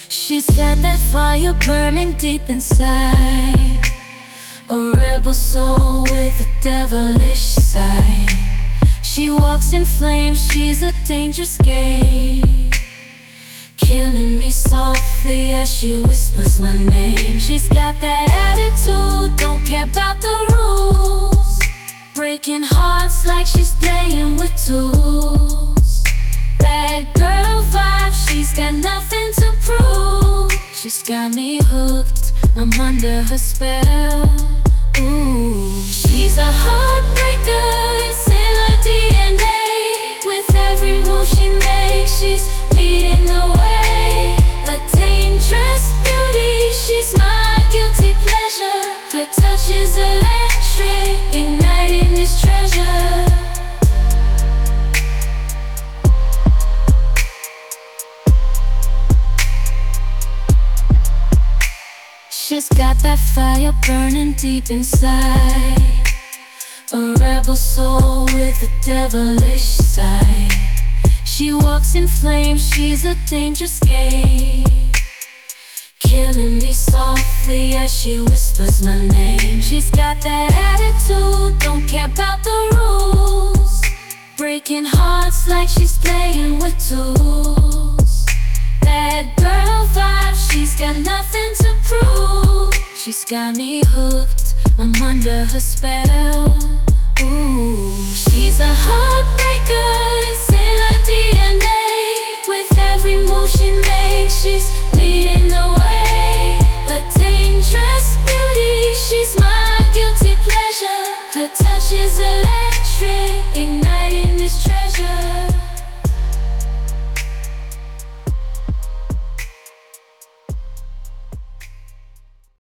She's got that fire burning deep inside, a rebel soul with a devilish side. She walks in flames, she's a dangerous gate, killing me softly as she whispers my name. She's got that attitude, don't care about the rules, breaking hearts like she's playing with tools. Bad girl vibe, she's got nothing to prove. She's got me hooked, I'm under her spell. Ooh, she's a heartbreaker, it's in her DNA. With every move she makes, she's leading the way. A dangerous beauty, she's my guilty pleasure. Her touch is electric, igniting this treasure. She's got that fire burning deep inside, a rebel soul with a devilish side. She walks in flames, she's a dangerous gate, killing me softly as she whispers my name. She's got that attitude, don't care about the rules, breaking hearts like she's playing with tools. Bad girl vibe, she's got nothing to prove. She's got me hooked, I'm under her spell. Ooh, she's a heartbreaker, it's in her DNA. With every move she makes,